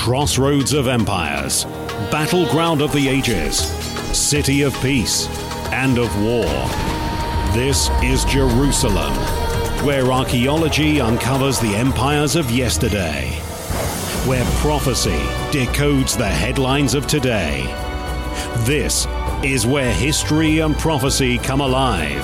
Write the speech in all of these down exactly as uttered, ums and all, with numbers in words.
Crossroads of empires, battleground of the ages, city of peace and of war. This is Jerusalem, where archaeology uncovers the empires of yesterday, where prophecy decodes the headlines of today. This is where history and prophecy come alive.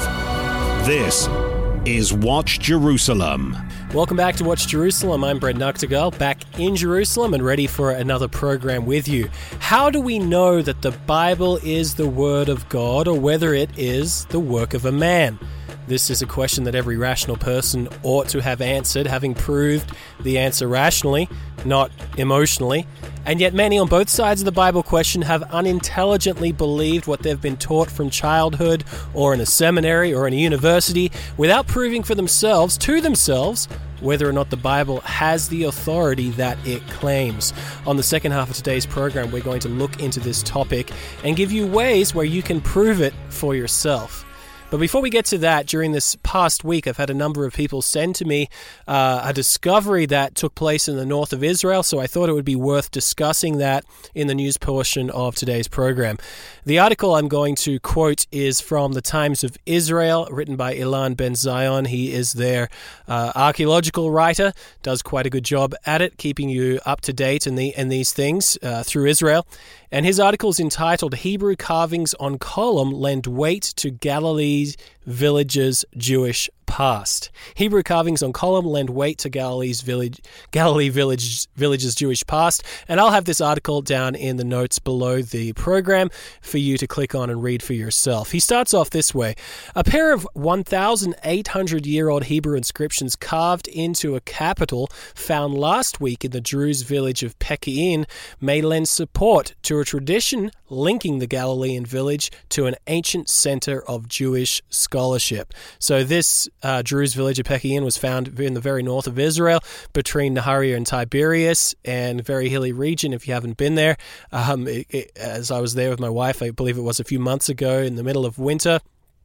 This is Watch Jerusalem. Welcome back to Watch Jerusalem. I'm Brent Noctegal, back in Jerusalem and ready for another program with you. How do we know that the Bible is the Word of God or whether it is the work of a man? This is a question that every rational person ought to have answered, having proved the answer rationally, not emotionally. And yet many on both sides of the Bible question have unintelligently believed what they've been taught from childhood or in a seminary or in a university without proving for themselves, to themselves, whether or not the Bible has the authority that it claims. On the second half of today's program, we're going to look into this topic and give you ways where you can prove it for yourself. But before we get to that, during this past week, I've had a number of people send to me uh, a discovery that took place in the north of Israel, so I thought it would be worth discussing that in the news portion of today's program. The article I'm going to quote is from the Times of Israel, written by Ilan Ben Zion. He is their uh, archaeological writer, does quite a good job at it, keeping you up to date in, the, in these things uh, through Israel. And his article is entitled, Hebrew Carvings on Column Lend Weight to Galilee's Village's Jewish Past. Hebrew carvings on column lend weight to Galilee's village, Galilee village, village's Jewish past. And I'll have this article down in the notes below the program for you to click on and read for yourself. He starts off this way. A pair of one thousand eight hundred year old Hebrew inscriptions carved into a capital found last week in the Druze village of Peki'in may lend support to a tradition linking the Galilean village to an ancient center of Jewish scholarship. So this uh, Druze village of Peki'in was found in the very north of Israel, between Nahariya and Tiberias, and very hilly region if you haven't been there. Um, it, it, as I was there with my wife, I believe it was a few months ago in the middle of winter,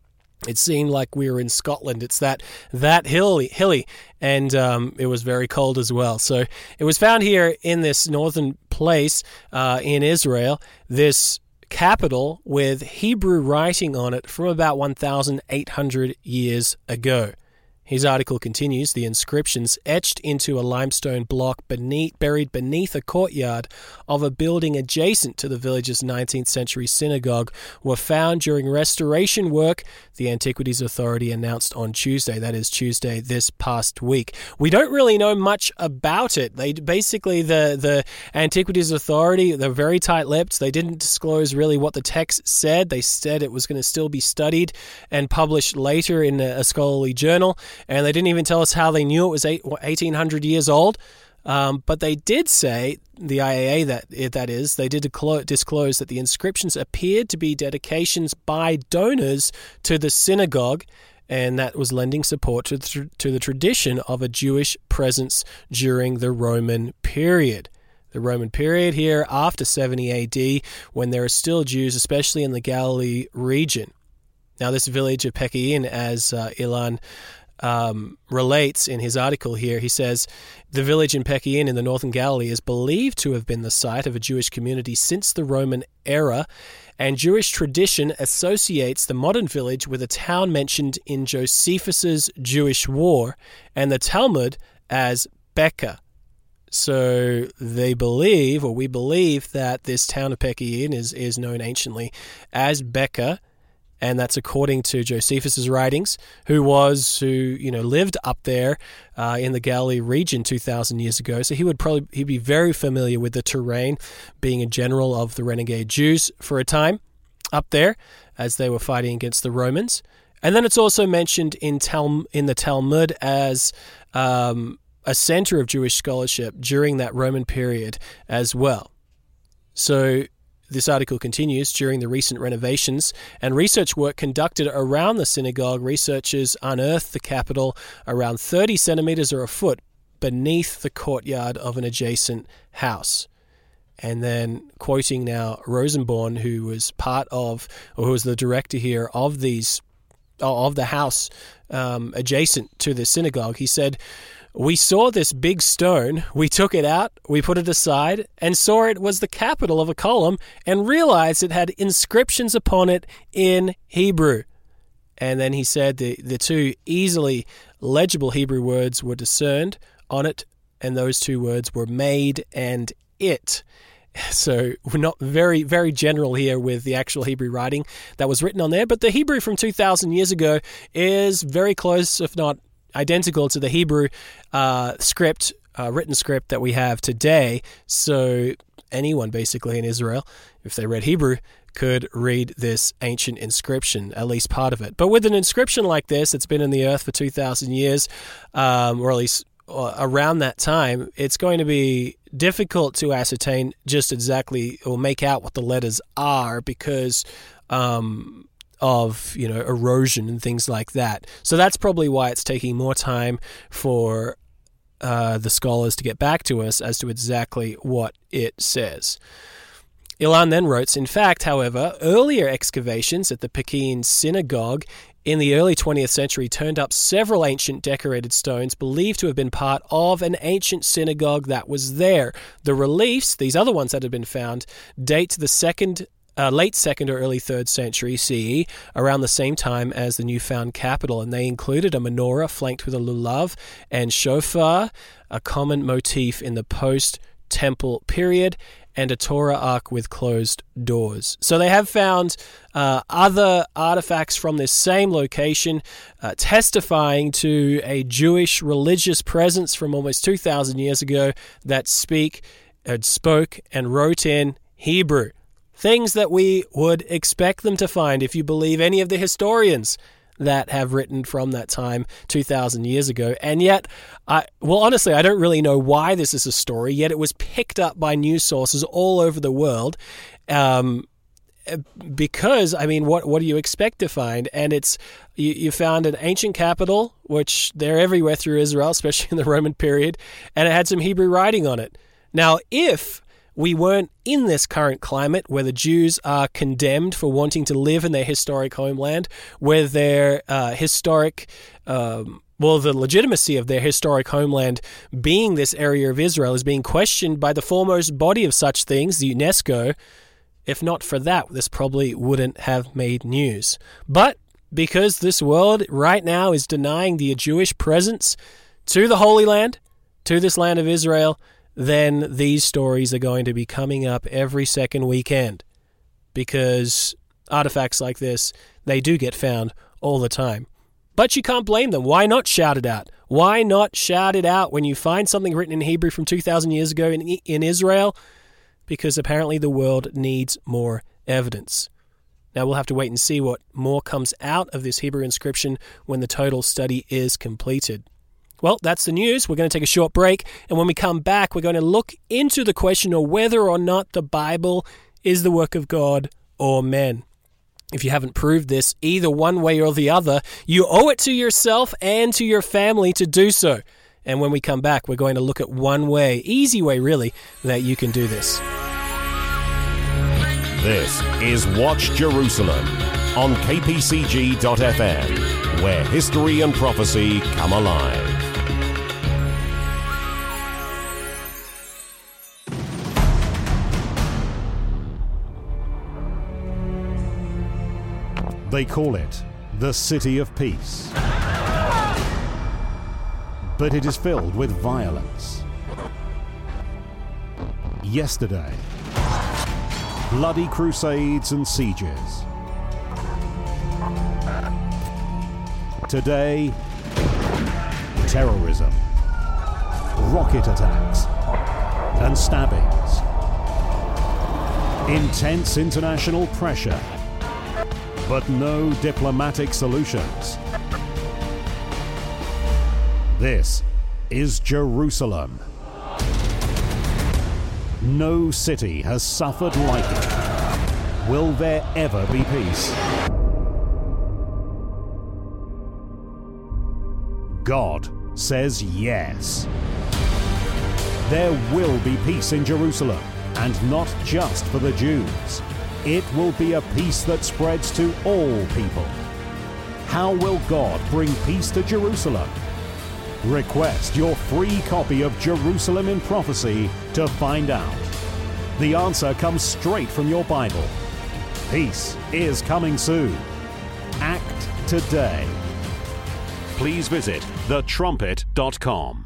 it seemed like we were in Scotland. It's that that hilly, hilly, and um, it was very cold as well. So it was found here in this northern place uh, in Israel, this capital with Hebrew writing on it from about one thousand eight hundred years ago. His article continues, the inscriptions etched into a limestone block beneath, buried beneath a courtyard of a building adjacent to the village's nineteenth century synagogue were found during restoration work, the Antiquities Authority announced on Tuesday, that is Tuesday this past week. We don't really know much about it. They basically, the, the Antiquities Authority, they're very tight-lipped. They didn't disclose really what the text said. They said it was going to still be studied and published later in a, a scholarly journal. And they didn't even tell us how they knew it was eight, eighteen hundred years old. Um, but they did say, the I A A that that is, they did disclose that the inscriptions appeared to be dedications by donors to the synagogue, and that was lending support to the, to the tradition of a Jewish presence during the Roman period. The Roman period here after seventy A D, when there are still Jews, especially in the Galilee region. Now, this village of Peki'in, as uh, Ilan Um, relates in his article here, he says, the village in Peki'in in the northern Galilee is believed to have been the site of a Jewish community since the Roman era, and Jewish tradition associates the modern village with a town mentioned in Josephus's Jewish War and the Talmud as Becca. So they believe, or we believe, that this town of Peki'in is, is known anciently as Becca. And that's according to Josephus's writings, who was, who, you know, lived up there uh, in the Galilee region two thousand years ago. So he would probably, he'd be very familiar with the terrain, being a general of the renegade Jews for a time up there as they were fighting against the Romans. And then it's also mentioned in Tal- in the Talmud as um, a center of Jewish scholarship during that Roman period as well. So this article continues, during the recent renovations and research work conducted around the synagogue, researchers unearthed the capital around thirty centimeters or a foot beneath the courtyard of an adjacent house. And then quoting now Rosenborn, who was part of, or who was the director here of these, of the house um, adjacent to the synagogue, he said, We saw this big stone, we took it out, we put it aside, and saw it was the capital of a column, and realized it had inscriptions upon it in Hebrew. And then he said the, the two easily legible Hebrew words were discerned on it, and those two words were made and it. So we're not very, very general here with the actual Hebrew writing that was written on there, but the Hebrew from two thousand years ago is very close, if not identical, to the Hebrew uh, script, uh, written script that we have today. So anyone basically in Israel, if they read Hebrew, could read this ancient inscription, at least part of it. But with an inscription like this, it's been in the earth for two thousand years, um, or at least around that time, it's going to be difficult to ascertain just exactly or make out what the letters are because um, of, you know, erosion and things like that. So that's probably why it's taking more time for uh, the scholars to get back to us as to exactly what it says. Ilan then writes, in fact, however, earlier excavations at the Pekin synagogue in the early twentieth century turned up several ancient decorated stones believed to have been part of an ancient synagogue that was there. The reliefs, these other ones that had been found, date to the second, uh, late second or early third century C E, around the same time as the newfound capital, and they included a menorah flanked with a lulav and shofar, a common motif in the post-temple period, and a Torah ark with closed doors. So they have found uh, other artifacts from this same location uh, testifying to a Jewish religious presence from almost two thousand years ago that speak, uh, spoke and wrote in Hebrew. Things that we would expect them to find if you believe any of the historians that have written from that time two thousand years ago. And yet, I, well, honestly, I don't really know why this is a story, yet it was picked up by news sources all over the world um, because, I mean, what what do you expect to find? And it's, you, you found an ancient capital, which they're everywhere through Israel, especially in the Roman period, and it had some Hebrew writing on it. Now, if we weren't in this current climate where the Jews are condemned for wanting to live in their historic homeland, where their uh, historic, um, well, the legitimacy of their historic homeland being this area of Israel is being questioned by the foremost body of such things, the UNESCO. If not for that, this probably wouldn't have made news. But because this world right now is denying the Jewish presence to the Holy Land, to this land of Israel, then these stories are going to be coming up every second weekend because artifacts like this, they do get found all the time. But you can't blame them. Why not shout it out? Why not shout it out when you find something written in Hebrew from two thousand years ago in, in Israel? Because apparently the world needs more evidence. Now we'll have to wait and see what more comes out of this Hebrew inscription when the total study is completed. Well, that's the news. We're going to take a short break, and when we come back, we're going to look into the question of whether or not the Bible is the work of God or men. If you haven't proved this either one way or the other, you owe it to yourself and to your family to do so. And when we come back, we're going to look at one way, easy way really, that you can do this. This is Watch Jerusalem on K P C G dot F M, where history and prophecy come alive. They call it the City of Peace. But it is filled with violence. Yesterday, bloody crusades and sieges. Today, terrorism, rocket attacks, and stabbings. Intense international pressure, but no diplomatic solutions. This is Jerusalem. No city has suffered like it. Will there ever be peace? God says yes. There will be peace in Jerusalem, and not just for the Jews. It will be a peace that spreads to all people. How will God bring peace to Jerusalem? Request your free copy of Jerusalem in Prophecy to find out. The answer comes straight from your Bible. Peace is coming soon. Act today. Please visit the trumpet dot com.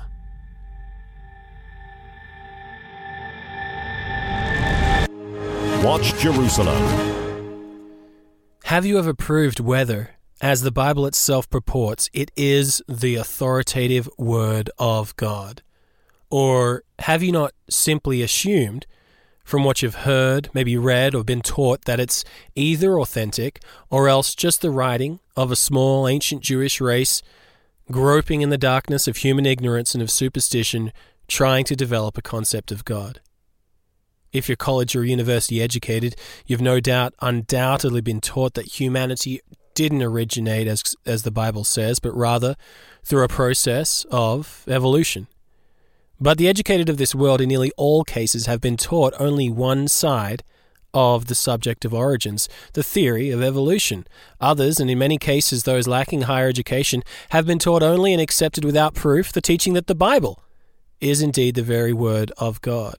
Watch Jerusalem. Have you ever proved whether, as the Bible itself purports, it is the authoritative Word of God? Or have you not simply assumed, from what you've heard, maybe read or been taught, that it's either authentic or else just the writing of a small ancient Jewish race groping in the darkness of human ignorance and of superstition, trying to develop a concept of God? If you're college or university educated, you've no doubt undoubtedly been taught that humanity didn't originate as as the Bible says, but rather through a process of evolution. But the educated of this world in nearly all cases have been taught only one side of the subject of origins, the theory of evolution. Others, and in many cases those lacking higher education, have been taught only and accepted without proof the teaching that the Bible is indeed the very Word of God.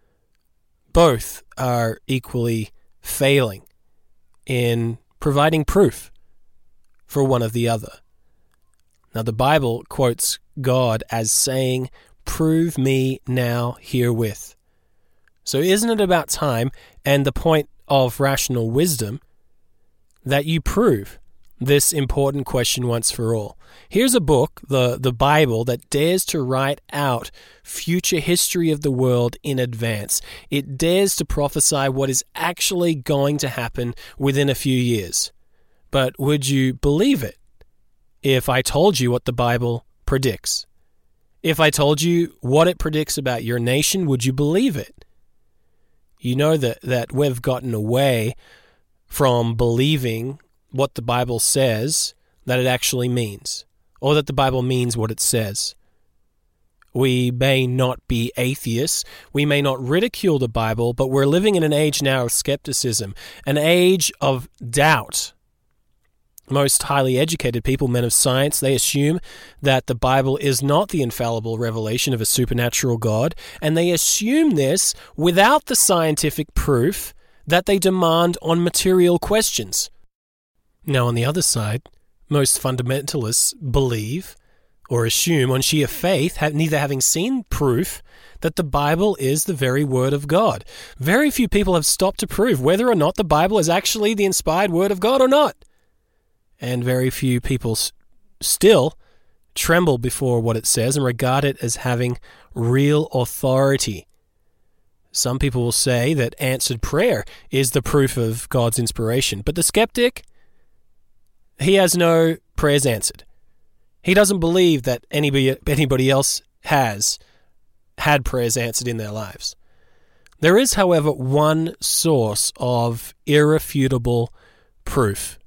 Both are equally failing in providing proof for one of the other. Now, the Bible quotes God as saying, "Prove me now herewith." So isn't it about time, and the point of rational wisdom, that you prove this important question once for all? Here's a book, the, the Bible, that dares to write out future history of the world in advance. It dares to prophesy what is actually going to happen within a few years. But would you believe it if I told you what the Bible predicts? If I told you what it predicts about your nation, would you believe it? You know that, that we've gotten away from believing what the Bible says that it actually means, or that the Bible means what it says. We may not be atheists, we may not ridicule the Bible, but we're living in an age now of skepticism, an age of doubt. Most highly educated people, men of science, they assume that the Bible is not the infallible revelation of a supernatural God, and they assume this without the scientific proof that they demand on material questions. Now, on the other side, most fundamentalists believe or assume on sheer faith, have, neither having seen proof, that the Bible is the very Word of God. Very few people have stopped to prove whether or not the Bible is actually the inspired Word of God or not. And very few people s- still tremble before what it says and regard it as having real authority. Some people will say that answered prayer is the proof of God's inspiration, but the skeptic, he has no prayers answered. He doesn't believe that anybody anybody else has had prayers answered in their lives. There is, however, one source of irrefutable proof.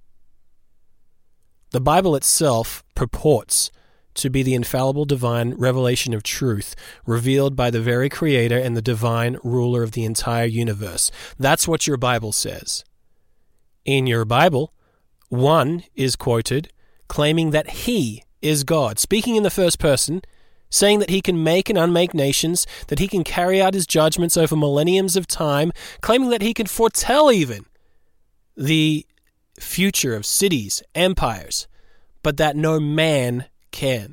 The Bible itself purports to be the infallible divine revelation of truth revealed by the very Creator and the divine ruler of the entire universe. That's what your Bible says. In your Bible, one is quoted claiming that he is God, speaking in the first person, saying that he can make and unmake nations, that he can carry out his judgments over millenniums of time, claiming that he can foretell even the future of cities, empires, but that no man can.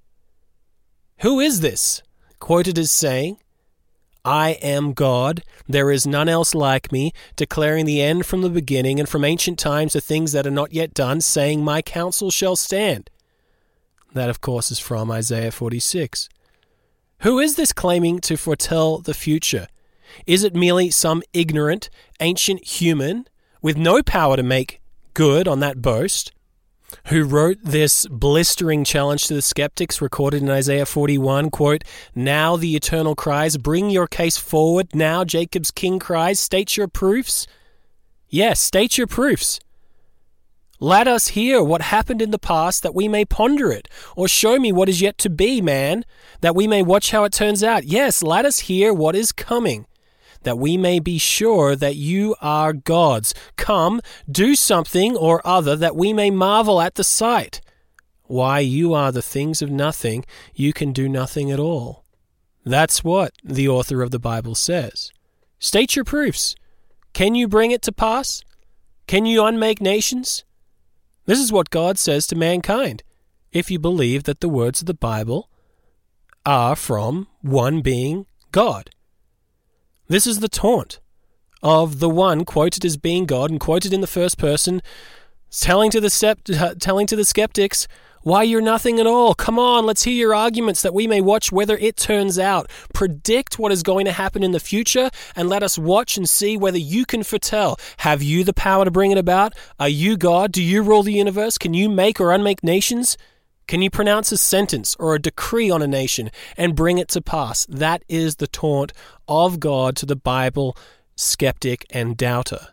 Who is this? Quoted as saying, "I am God, there is none else like me, declaring the end from the beginning, and from ancient times the things that are not yet done, saying, my counsel shall stand." That, of course, is from Isaiah forty-six. Who is this claiming to foretell the future? Is it merely some ignorant, ancient human with no power to make good on that boast, who wrote this blistering challenge to the skeptics recorded in Isaiah forty-one, quote, "Now the Eternal cries, bring your case forward. Now Jacob's King cries, state your proofs." Yes, state your proofs. Let us hear what happened in the past that we may ponder it, or show me what is yet to be, man, that we may watch how it turns out. Yes, let us hear what is coming, that we may be sure that you are gods. Come, do something or other that we may marvel at the sight. why you are the things of nothing, you can do nothing at all. That's what the author of the Bible says. State your proofs. Can you bring it to pass? Can you unmake nations? This is what God says to mankind, if you believe that the words of the Bible are from one being God. This is the taunt of the one quoted as being God and quoted in the first person, telling to the sept- telling to the skeptics, why you're nothing at all. Come on, let's hear your arguments that we may watch whether it turns out. Predict what is going to happen in the future and let us watch and see whether you can foretell. Have you the power to bring it about? Are you God? Do you rule the universe? Can you make or unmake nations? Can you pronounce a sentence or a decree on a nation and bring it to pass? That is the taunt of God to the Bible skeptic and doubter.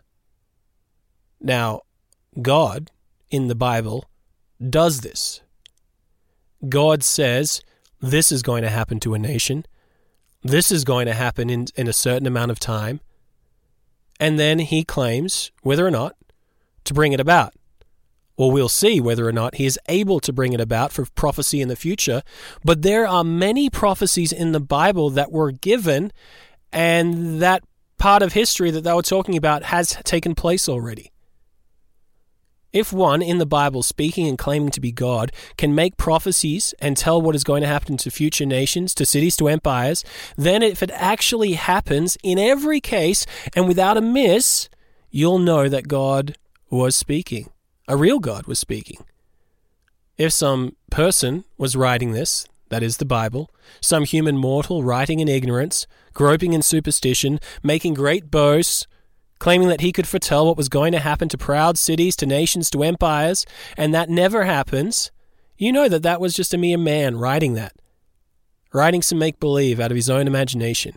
Now, God in the Bible does this. God says, this is going to happen to a nation. This is going to happen in, in a certain amount of time. And then he claims, whether or not, to bring it about. Well, we'll see whether or not he is able to bring it about for prophecy in the future. But there are many prophecies in the Bible that were given, and that part of history that they were talking about has taken place already. If one in the Bible, speaking and claiming to be God, can make prophecies and tell what is going to happen to future nations, to cities, to empires, then if it actually happens in every case and without a miss, you'll know that God was speaking. A real God was speaking. If some person was writing this, that is the Bible, some human mortal writing in ignorance, groping in superstition, making great boasts, claiming that he could foretell what was going to happen to proud cities, to nations, to empires, and that never happens, you know that that was just a mere man writing that, writing some make-believe out of his own imagination.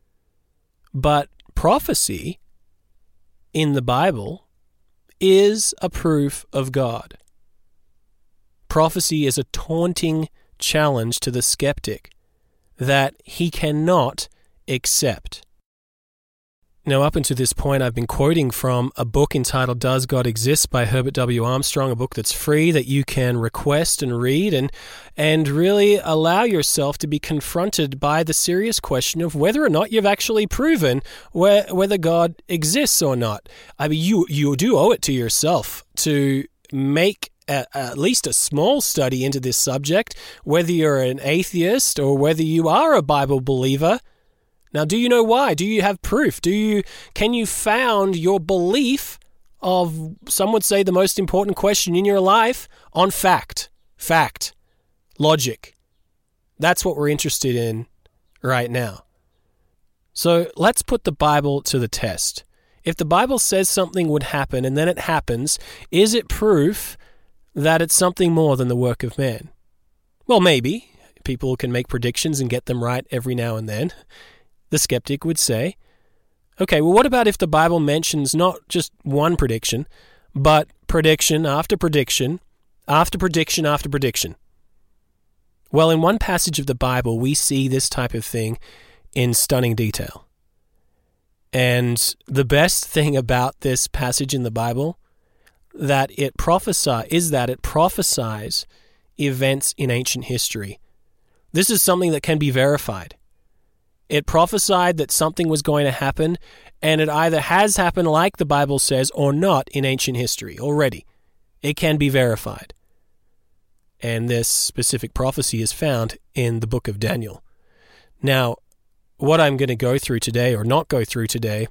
But prophecy in the Bible is a proof of God. Prophecy is a taunting challenge to the skeptic that he cannot accept. Now, up until this point, I've been quoting from a book entitled Does God Exist by Herbert W. Armstrong, a book that's free that you can request and read and and really allow yourself to be confronted by the serious question of whether or not you've actually proven where, whether God exists or not. I mean, you, you do owe it to yourself to make a, at least a small study into this subject, whether you're an atheist or whether you are a Bible believer. Now, do you know why? Do you have proof? Do you can you found your belief of, some would say, the most important question in your life on fact, fact, logic? That's what we're interested in right now. So let's put the Bible to the test. If the Bible says something would happen and then it happens, is it proof that it's something more than the work of man? Well, maybe. People can make predictions and get them right every now and then. The skeptic would say, okay, well, what about if the Bible mentions not just one prediction, but prediction after prediction, after prediction after prediction? Well, in one passage of the Bible, we see this type of thing in stunning detail. And the best thing about this passage in the Bible that it prophesy is that it prophesies events in ancient history. This is something that can be verified. It prophesied that something was going to happen, and it either has happened like the Bible says or not in ancient history already. It can be verified. And this specific prophecy is found in the book of Daniel. Now, what I'm going to go through today, or not go through today,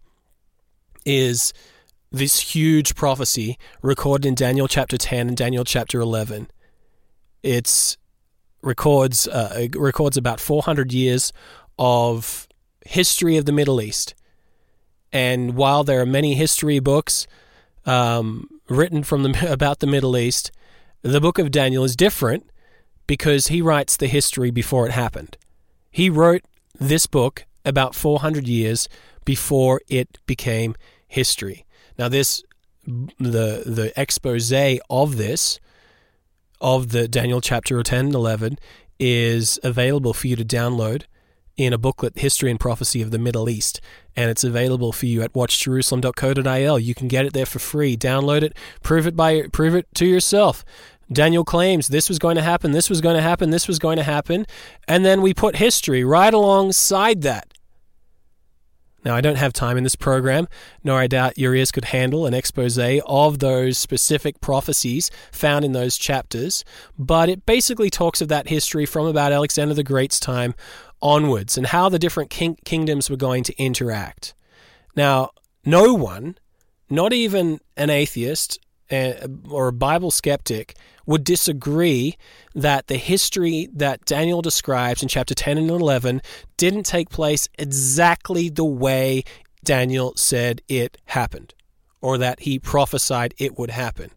is this huge prophecy recorded in Daniel chapter ten and Daniel chapter eleven. It's records uh, it records about four hundred years of history of the Middle East. And while there are many history books um, written from the, about the Middle East, the book of Daniel is different because he writes the history before it happened. He wrote this book about four hundred years before it became history. Now, this the the expose of this, of the Daniel chapter ten and eleven, is available for you to download in a booklet, History and Prophecy of the Middle East, and it's available for you at watch jerusalem dot co dot I L. You can get it there for free. Download it, prove it by prove it to yourself. Daniel claims this was going to happen, this was going to happen, this was going to happen, and then we put history right alongside that. Now, I don't have time in this program, nor I doubt your ears could handle an expose of those specific prophecies found in those chapters, but it basically talks of that history from about Alexander the Great's time onwards and how the different king- kingdoms were going to interact. Now, no one, not even an atheist uh, or a Bible skeptic, would disagree that the history that Daniel describes in chapter ten and eleven didn't take place exactly the way Daniel said it happened, or that he prophesied it would happen.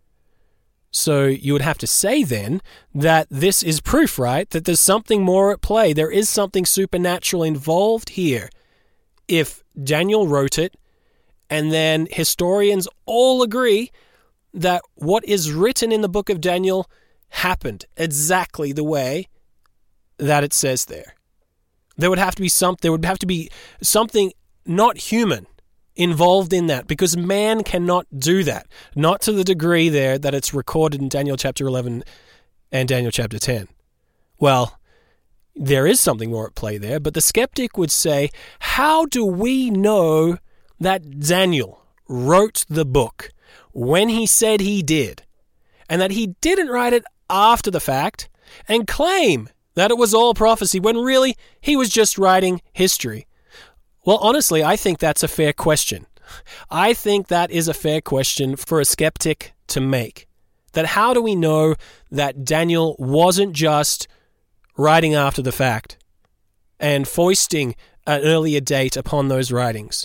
So you would have to say then that this is proof, right, that there's something more at play. There is something supernatural involved here. If Daniel wrote it, and then historians all agree that what is written in the book of Daniel happened exactly the way that it says there. There would have to be some, there would have to be something not human involved in that, because man cannot do that. Not to the degree there that it's recorded in Daniel chapter eleven and Daniel chapter ten. Well, there is something more at play there, but the skeptic would say, how do we know that Daniel wrote the book when he said he did, and that he didn't write it after the fact and claim that it was all prophecy when really he was just writing history? Well, honestly, I think that's a fair question. I think that is a fair question for a skeptic to make. That how do we know that Daniel wasn't just writing after the fact and foisting an earlier date upon those writings?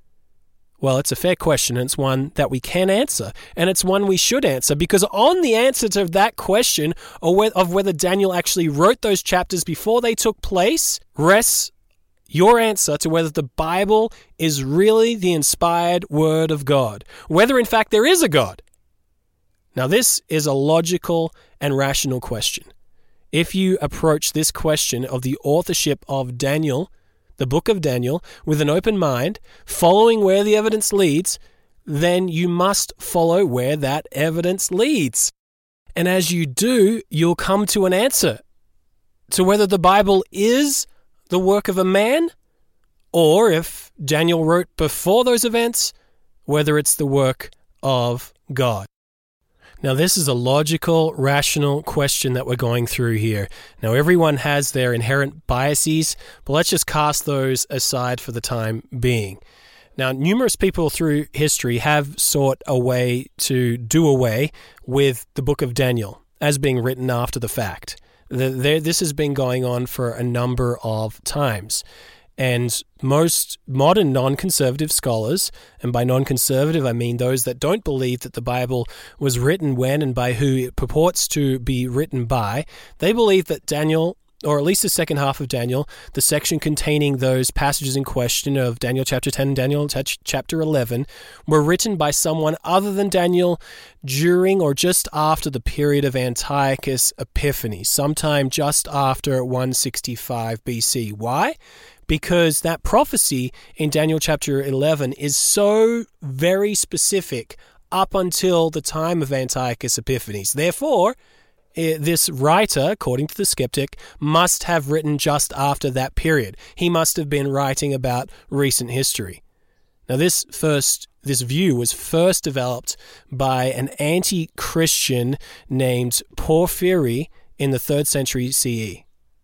Well, it's a fair question, and it's one that we can answer, and it's one we should answer, because on the answer to that question of whether Daniel actually wrote those chapters before they took place rests your answer to whether the Bible is really the inspired word of God, whether in fact there is a God. Now, this is a logical and rational question. If you approach this question of the authorship of Daniel, the book of Daniel, with an open mind, following where the evidence leads, then you must follow where that evidence leads. And as you do, you'll come to an answer to whether the Bible is the work of a man, or if Daniel wrote before those events, whether it's the work of God. Now, this is a logical, rational question that we're going through here. Now, everyone has their inherent biases, but let's just cast those aside for the time being. Now, numerous people through history have sought a way to do away with the book of Daniel as being written after the fact. This has been going on for a number of times. And most modern non-conservative scholars, and by non-conservative I mean those that don't believe that the Bible was written when and by who it purports to be written by, they believe that Daniel, or at least the second half of Daniel, the section containing those passages in question of Daniel chapter ten and Daniel chapter eleven, were written by someone other than Daniel during or just after the period of Antiochus Epiphanes, sometime just after one sixty-five B C. Why? Because that prophecy in Daniel chapter eleven is so very specific up until the time of Antiochus Epiphanes. Therefore, this writer, according to the skeptic, must have written just after that period. He must have been writing about recent history. Now, this first this view was first developed by an anti-Christian named Porphyry in the third century C E.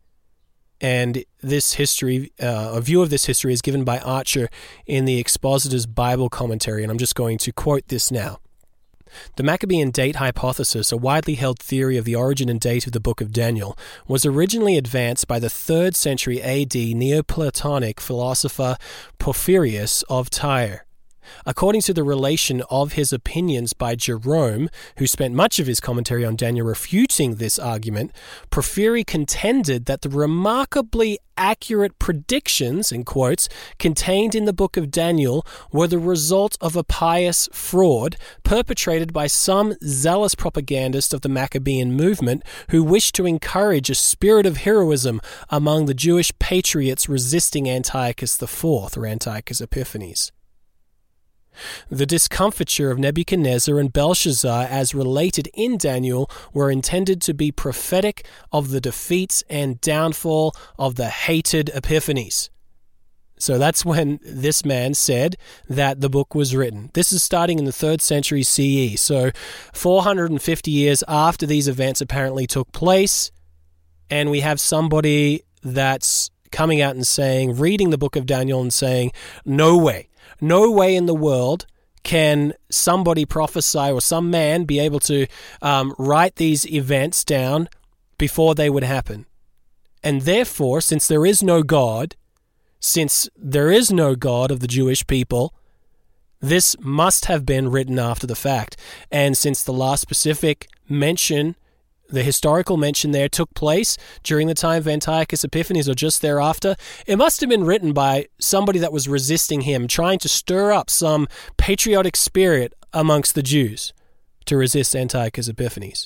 And this history, uh, a view of this history is given by Archer in the Expositor's Bible Commentary, and I'm just going to quote this now. The Maccabean date hypothesis, a widely held theory of the origin and date of the Book of Daniel, was originally advanced by the third century A D Neoplatonic philosopher Porphyrius of Tyre. According to the relation of his opinions by Jerome, who spent much of his commentary on Daniel refuting this argument, Porphyry contended that the remarkably accurate predictions, in quotes, contained in the book of Daniel were the result of a pious fraud perpetrated by some zealous propagandist of the Maccabean movement who wished to encourage a spirit of heroism among the Jewish patriots resisting Antiochus the Fourth, or Antiochus Epiphanes. The discomfiture of Nebuchadnezzar and Belshazzar, as related in Daniel, were intended to be prophetic of the defeats and downfall of the hated Epiphanes. So that's when this man said that the book was written. This is starting in the third century C E. So four hundred fifty years after these events apparently took place, and we have somebody that's coming out and saying, reading the book of Daniel and saying, no way, no way in the world can somebody prophesy or some man be able to um, write these events down before they would happen. And therefore, since there is no God, since there is no God of the Jewish people, this must have been written after the fact. And since the last specific mention, the historical mention there, took place during the time of Antiochus Epiphanes or just thereafter, it must have been written by somebody that was resisting him, trying to stir up some patriotic spirit amongst the Jews to resist Antiochus Epiphanes.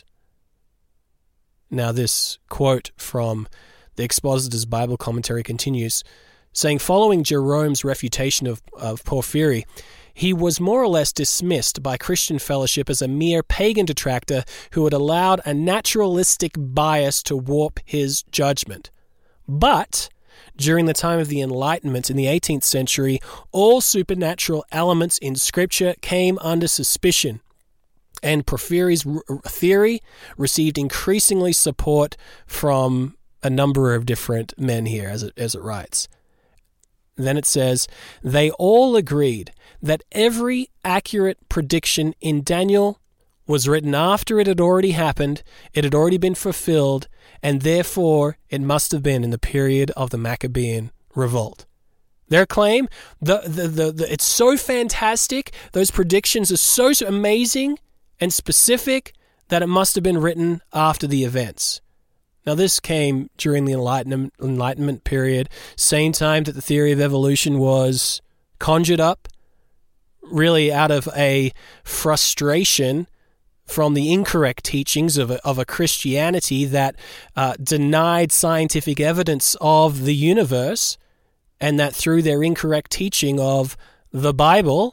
Now this quote from the Expositor's Bible Commentary continues, saying, following Jerome's refutation of, of Porphyry, he was more or less dismissed by Christian fellowship as a mere pagan detractor who had allowed a naturalistic bias to warp his judgment. But during the time of the Enlightenment in the eighteenth century, all supernatural elements in Scripture came under suspicion, and Porphyry's theory received increasingly support from a number of different men here, as it, as it writes. Then it says, they all agreed that every accurate prediction in Daniel was written after it had already happened, it had already been fulfilled, and therefore it must have been in the period of the Maccabean revolt. Their claim, the, the, the, the it's so fantastic, those predictions are so, so amazing and specific that it must have been written after the events. Now, this came during the Enlightenment, Enlightenment period, same time that the theory of evolution was conjured up, really out of a frustration from the incorrect teachings of a, of a Christianity that uh, denied scientific evidence of the universe, and that through their incorrect teaching of the Bible,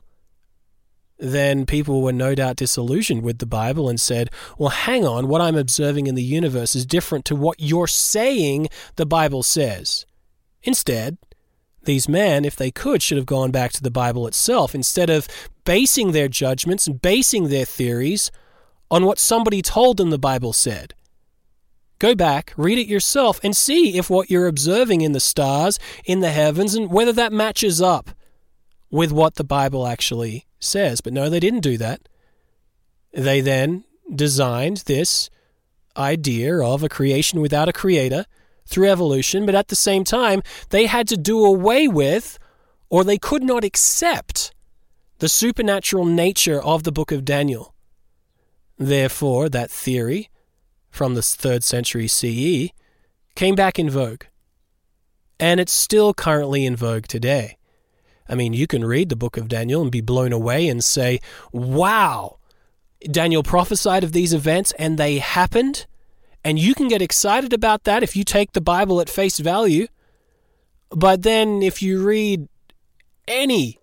then people were no doubt disillusioned with the Bible and said, well, hang on, what I'm observing in the universe is different to what you're saying the Bible says. Instead, these men, if they could, should have gone back to the Bible itself instead of basing their judgments and basing their theories on what somebody told them the Bible said. Go back, read it yourself, and see if what you're observing in the stars, in the heavens, and whether that matches up with what the Bible actually says. But no, they didn't do that. They then designed this idea of a creation without a creator through evolution, but at the same time, they had to do away with, or they could not accept, the supernatural nature of the book of Daniel. Therefore, that theory from the third century C E came back in vogue. And it's still currently in vogue today. I mean, you can read the book of Daniel and be blown away and say, wow, Daniel prophesied of these events and they happened. And you can get excited about that if you take the Bible at face value. But then if you read anything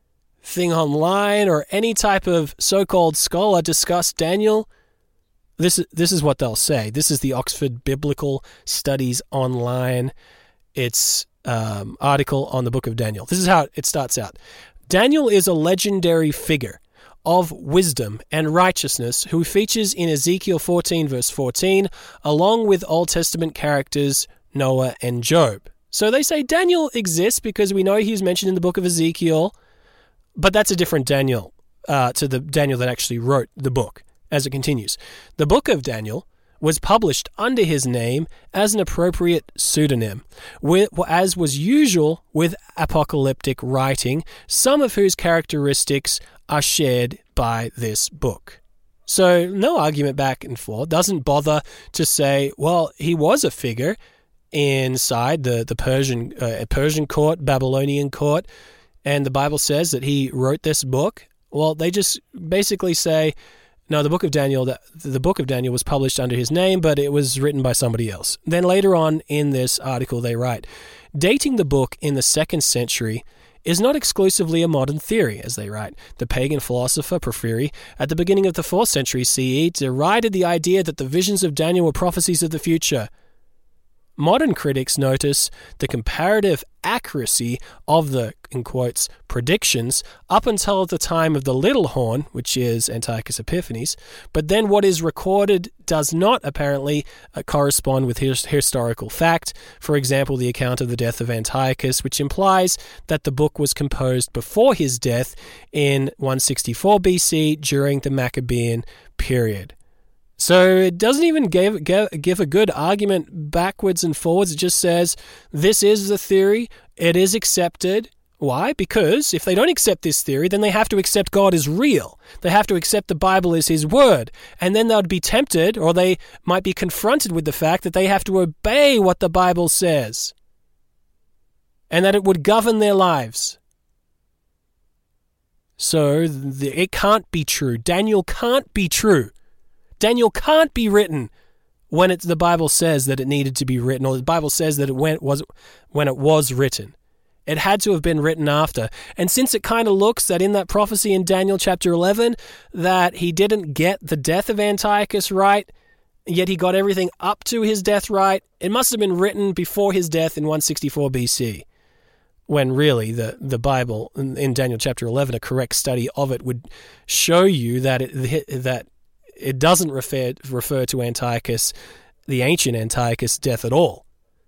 online or any type of so-called scholar discuss Daniel, this, this is what they'll say. This is the Oxford Biblical Studies Online. It's Um, article on the book of Daniel. This is how it starts out. Daniel is a legendary figure of wisdom and righteousness who features in Ezekiel fourteen verse fourteen along with Old Testament characters Noah and Job. So they say Daniel exists because we know he's mentioned in the book of Ezekiel, but that's a different Daniel uh, to the Daniel that actually wrote the book. As it continues, the book of Daniel was published under his name as an appropriate pseudonym, as was usual with apocalyptic writing, some of whose characteristics are shared by this book. So no argument back and forth, doesn't bother to say, well, he was a figure inside the, the Persian, uh, Persian court, Babylonian court, and the Bible says that he wrote this book. Well, they just basically say, no, the book of Daniel, the, the book of Daniel was published under his name, but it was written by somebody else. Then later on in this article, they write, dating the book in the second century, is not exclusively a modern theory, as they write. The pagan philosopher Porphyry, at the beginning of the fourth century C E, derided the idea that the visions of Daniel were prophecies of the future. Modern critics notice the comparative accuracy of the, in quotes, predictions up until the time of the Little Horn, which is Antiochus Epiphanes, but then what is recorded does not apparently uh, correspond with his historical fact. For example, the account of the death of Antiochus, which implies that the book was composed before his death in one sixty-four B C during the Maccabean period. So it doesn't even give, give, give a good argument backwards and forwards. It just says, this is the theory. It is accepted. Why? Because if they don't accept this theory, then they have to accept God is real. They have to accept the Bible is his word. And then they'd be tempted, or they might be confronted with the fact that they have to obey what the Bible says. And that it would govern their lives. So the, it can't be true. Daniel can't be true. Daniel can't be written when it's the Bible says that it needed to be written, or the Bible says that it went, was when it was written. It had to have been written after. And since it kind of looks that in that prophecy in Daniel chapter eleven that he didn't get the death of Antiochus right, yet he got everything up to his death right, it must have been written before his death in one sixty-four B C. When really the, the Bible in, in Daniel chapter eleven, a correct study of it would show you that it, that it doesn't refer, refer to Antiochus, the ancient Antiochus' death at all.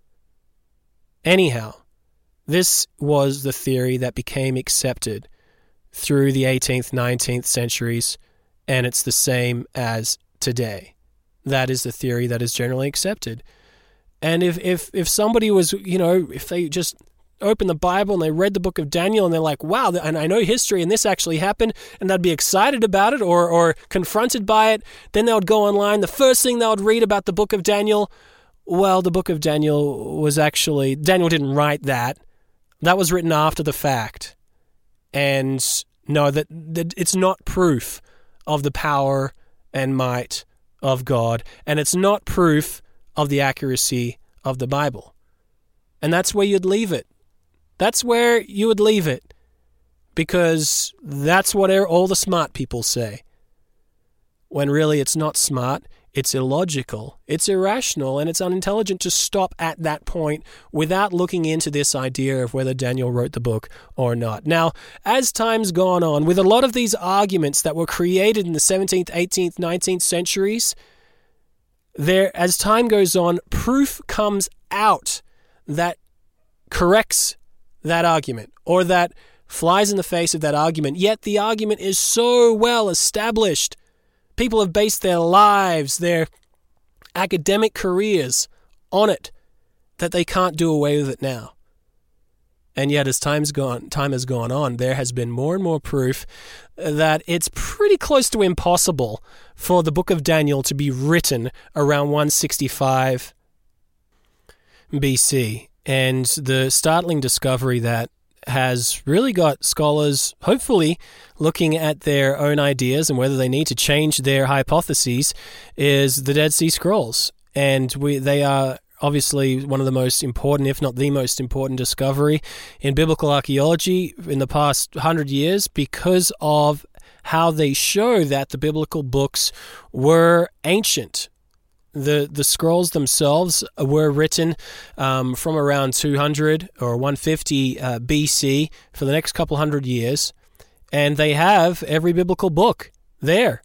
Anyhow, this was the theory that became accepted through the eighteenth, nineteenth centuries, and it's the same as today. That is the theory that is generally accepted. And if, if, if somebody was, you know, if they just open the Bible and they read the book of Daniel and they're like, wow, and I know history and this actually happened, and they'd be excited about it or, or confronted by it, then they would go online. The first thing they would read about the book of Daniel, well, the book of Daniel was actually, Daniel didn't write that. That was written after the fact. And no, that, that it's not proof of the power and might of God, and it's not proof of the accuracy of the Bible. And that's where you'd leave it. That's where you would leave it, because that's what all the smart people say. When really it's not smart, it's illogical, it's irrational, and it's unintelligent to stop at that point without looking into this idea of whether Daniel wrote the book or not. Now, as time's gone on, with a lot of these arguments that were created in the seventeenth, eighteenth, nineteenth centuries, there, as time goes on, proof comes out that corrects that argument, or that flies in the face of that argument. Yet the argument is so well established. People have based their lives, their academic careers on it, that they can't do away with it now. And yet as time's gone, time has gone on, there has been more and more proof that it's pretty close to impossible for the book of Daniel to be written around one sixty-five B C. And the startling discovery that has really got scholars hopefully looking at their own ideas and whether they need to change their hypotheses is the Dead Sea Scrolls. And we they are obviously one of the most important, if not the most important discovery in biblical archaeology in the past hundred years, because of how they show that the biblical books were ancient. The the scrolls themselves were written um, from around two hundred or one fifty uh, B C for the next couple hundred years, and they have every biblical book there.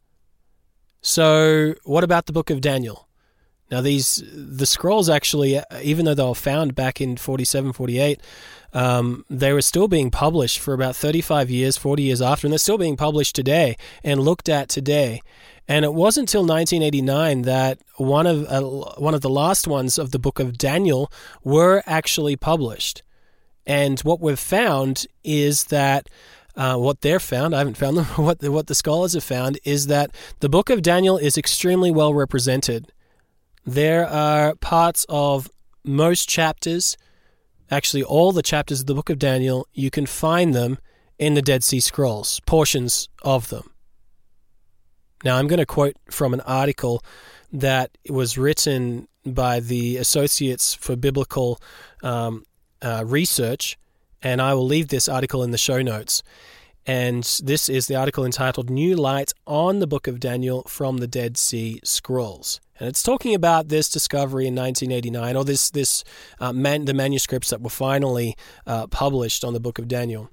So what about the book of Daniel? Now these the scrolls actually, even though they were found back in forty-seven, forty-eight, um, they were still being published for about thirty-five years, forty years after, and they're still being published today and looked at today. And it wasn't until nineteen eighty-nine that one of uh, one of the last ones of the book of Daniel were actually published. And what we've found is that uh, what they're found, I haven't found them, what the, what the scholars have found is that the book of Daniel is extremely well represented. There are parts of most chapters, actually all the chapters of the book of Daniel, you can find them in the Dead Sea Scrolls, portions of them. Now, I'm going to quote from an article that was written by the Associates for Biblical um, uh, Research, And I will leave this article in the show notes. And this is the article entitled New Light on the Book of Daniel from the Dead Sea Scrolls. And it's talking about this discovery in nineteen eighty-nine, or this this uh, man, the manuscripts that were finally uh, published on the Book of Daniel.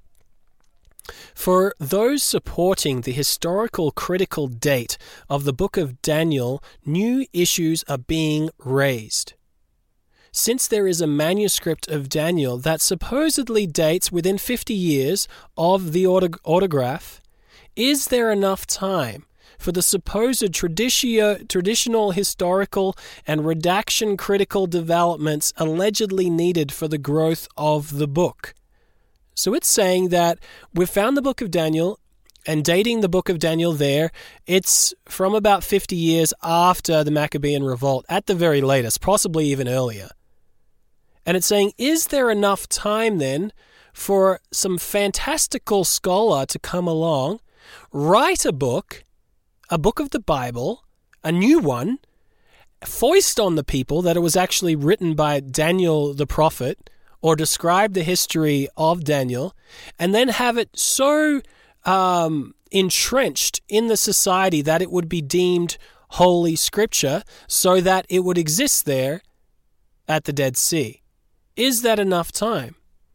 For those supporting the historical critical date of the Book of Daniel, new issues are being raised. Since there is a manuscript of Daniel that supposedly dates within fifty years of the auto- autograph, is there enough time for the supposed traditio- traditional historical and redaction critical developments allegedly needed for the growth of the book? So it's saying that we've found the Book of Daniel, and dating the Book of Daniel there, it's from about fifty years after the Maccabean Revolt, at the very latest, possibly even earlier. And it's saying, is there enough time then for some fantastical scholar to come along, write a book, a book of the Bible, a new one, foist on the people that it was actually written by Daniel the prophet, or describe the history of Daniel, and then have it so um, entrenched in the society that it would be deemed holy scripture, so that it would exist there at the Dead Sea? Is that enough time?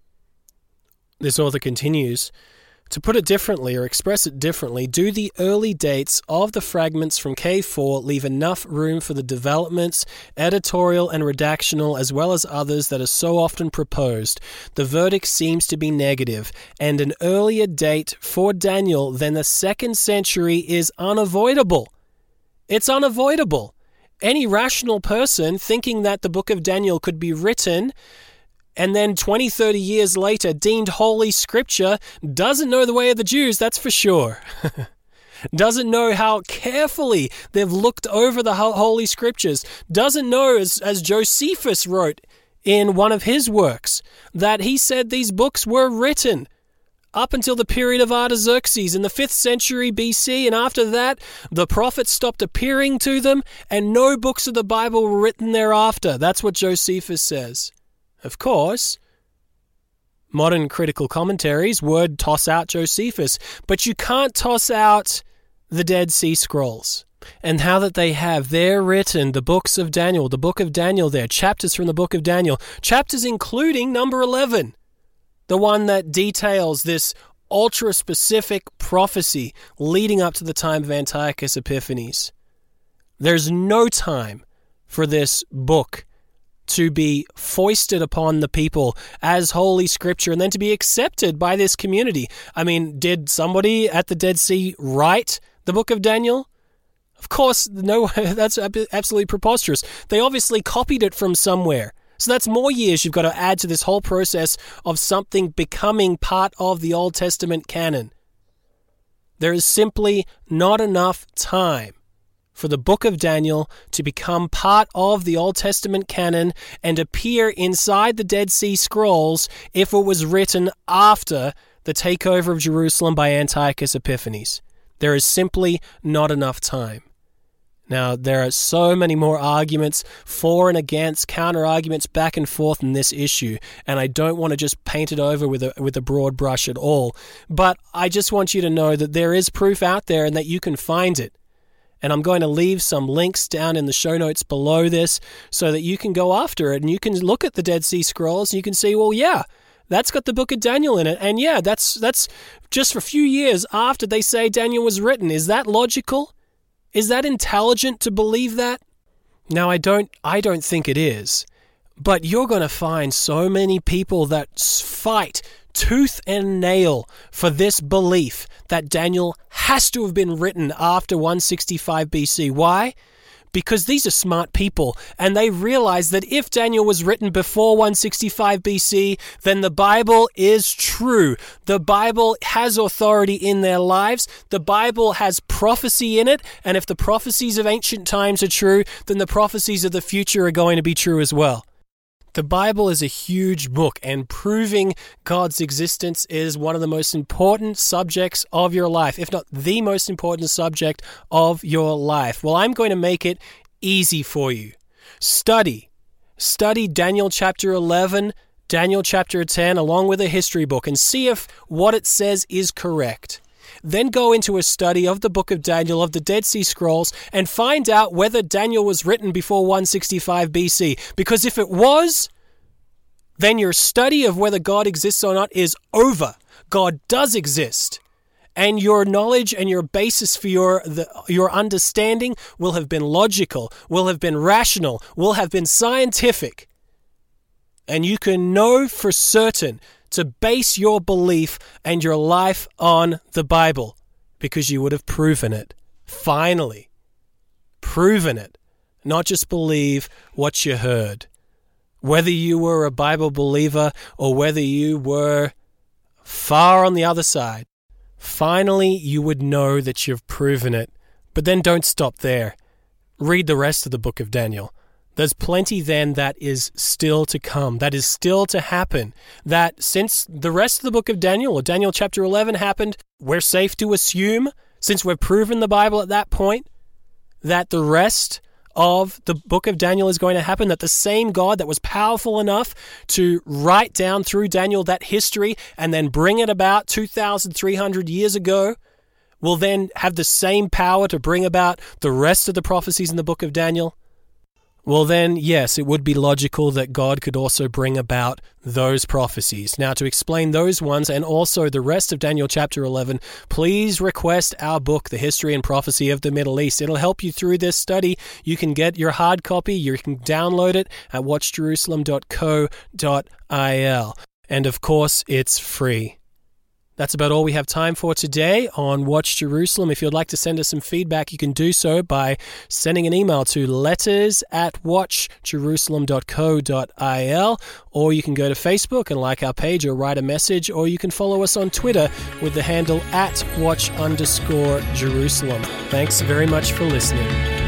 This author continues, to put it differently or express it differently, do the early dates of the fragments from Cave four leave enough room for the developments, editorial and redactional, as well as others that are so often proposed? The verdict seems to be negative, and an earlier date for Daniel than the second century is unavoidable. It's unavoidable. Any rational person thinking that the Book of Daniel could be written and then twenty, thirty years later deemed holy scripture doesn't know the way of the Jews, that's for sure. Doesn't know how carefully they've looked over the holy scriptures. Doesn't know, as, as Josephus wrote in one of his works, that he said these books were written up until the period of Artaxerxes in the fifth century B C, and after that, the prophets stopped appearing to them, and no books of the Bible were written thereafter. That's what Josephus says. Of course, modern critical commentaries would toss out Josephus, but you can't toss out the Dead Sea Scrolls. And how that they have there written the books of Daniel, the book of Daniel there, chapters from the book of Daniel, chapters including number eleven, the one that details this ultra-specific prophecy leading up to the time of Antiochus Epiphanes. There's no time for this book to be foisted upon the people as holy scripture and then to be accepted by this community. I mean, did somebody at the Dead Sea write the book of Daniel? Of course, no, that's absolutely preposterous. They obviously copied it from somewhere. So that's more years you've got to add to this whole process of something becoming part of the Old Testament canon. There is simply not enough time for the book of Daniel to become part of the Old Testament canon and appear inside the Dead Sea Scrolls if it was written after the takeover of Jerusalem by Antiochus Epiphanes. There is simply not enough time. Now, there are so many more arguments for and against, counter-arguments back and forth in this issue, and I don't want to just paint it over with a, with a broad brush at all, but I just want you to know that there is proof out there and that you can find it. And I'm going to leave some links down in the show notes below this so that you can go after it and you can look at the Dead Sea Scrolls and you can see, well, yeah, that's got the book of Daniel in it. And yeah, that's that's just a few years after they say Daniel was written. Is that logical? Is that intelligent to believe that? Now, I don't I don't think it is. But you're going to find so many people that fight tooth and nail for this belief that Daniel has to have been written after one sixty-five B C. Why? Because these are smart people, and they realize that if Daniel was written before one sixty-five B C, then the Bible is true. The Bible has authority in their lives. The Bible has prophecy in it, and if the prophecies of ancient times are true, then the prophecies of the future are going to be true as well. The Bible is a huge book, and proving God's existence is one of the most important subjects of your life, if not the most important subject of your life. Well, I'm going to make it easy for you. Study. Study Daniel chapter eleven Daniel chapter ten along with a history book and see if what it says is correct. Then go into a study of the book of Daniel, of the Dead Sea Scrolls, and find out whether Daniel was written before one sixty-five B C. Because if it was, then your study of whether God exists or not is over. God does exist. And your knowledge and your basis for your the, your understanding will have been logical, will have been rational, will have been scientific. And you can know for certain to base your belief and your life on the Bible because you would have proven it. Finally, proven it. Not just believe what you heard. Whether you were a Bible believer or whether you were far on the other side, finally you would know that you've proven it. But then don't stop there. Read the rest of the book of Daniel. There's plenty then that is still to come, that is still to happen, that since the rest of the book of Daniel, or Daniel chapter eleven happened, we're safe to assume, since we've proven the Bible at that point, that the rest of the book of Daniel is going to happen, that the same God that was powerful enough to write down through Daniel that history and then bring it about two thousand three hundred years ago will then have the same power to bring about the rest of the prophecies in the book of Daniel. Well then, yes, it would be logical that God could also bring about those prophecies. Now, to explain those ones and also the rest of Daniel chapter eleven, please request our book, The History and Prophecy of the Middle East. It'll help you through this study. You can get your hard copy. You can download it at watch jerusalem dot co dot I L. And of course, it's free. That's about all we have time for today on Watch Jerusalem. If you'd like to send us some feedback, you can do so by sending an email to letters at watch jerusalem dot co dot I L, or you can go to Facebook and like our page or write a message, or you can follow us on Twitter with the handle at watch underscore Jerusalem. Thanks very much for listening.